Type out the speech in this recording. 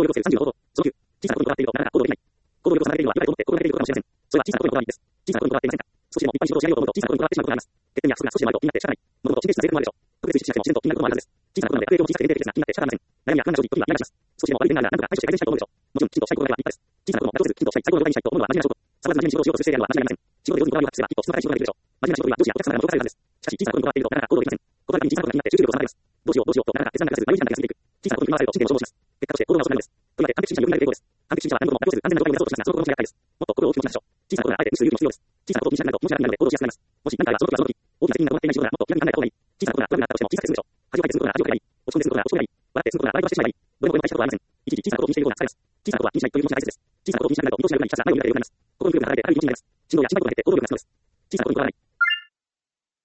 を要する30の行動。その9、小さなことにこだわっているとなかなか行動できない。行動をよくされているのは意外と思って心がけていることかもしれません。それは小さなことにこだわりです。小さなことにこだわっていませんか？少しでもいっぱい仕事をしないようと思うと小さなことにこだわってしまうことがあります。欠点や不足が少しでもあると気になって仕方ない。物事を真剣質な税もあるでしょう。特別意識しなくても自然と気になることもあるはずです。小さなことなので悪影響も小さくて限定的ですが気になって仕方ありません。悩みや不安が生じ、時にはイライラします。少しでも悪い点があるなら何とか解消して改善したいと思うでしょう。もちろんきちんとしたいことがあれば立派です。小さなことも妥協せずきちんとしたい最高の状態にしたいと思うのは真面目な仕事。触らず真面目に仕事をしようとする姿勢であるのは間違いありません。仕事で上手にこだわりを発揮すればきっと質の高い仕事ができるでしょう。真面目な仕事には上司やお客様からも評価されるはずです。しかし小さなことにこだわっているとなかなか行動できません。ことだけに小さなことが気になって集中力を下げます。どうしようとなかなか決断が下せず毎日なんて休んでいく。小さなことに振り回されると神経も消耗します。結果として行動が遅くなるのです。とりわけ完璧主義者によりなる傾向です。完璧主義者は何事も妥協せず安全な状態を目指そうとしますがその心の持ちが高いです。もっと心を大きく持ちましょう。小さなことならあえて無視する勇気も必要です。小さなことを気にしなくなると気持ちが楽になるので行動しやすくなります。もし何かあればその時はその時。大きな責任が伴っていない仕事ならもっと気楽に考えた方がいい。小さなことが悪くなったとしても小さく済むでしょう。恥をかいて済むことなら恥をかいていい。落ち込んで済むことなら落ち込めばいい。笑って済むことなら笑い飛ばしてしまえばいい。どれもこれも大したことはありません。一時小さなことを気にしていることが疲れます。小さなことは気にしないという気持ちが大切です。小さなことを気にしなくなると見通しが良くなりひたすら前を見るだけで良くなります。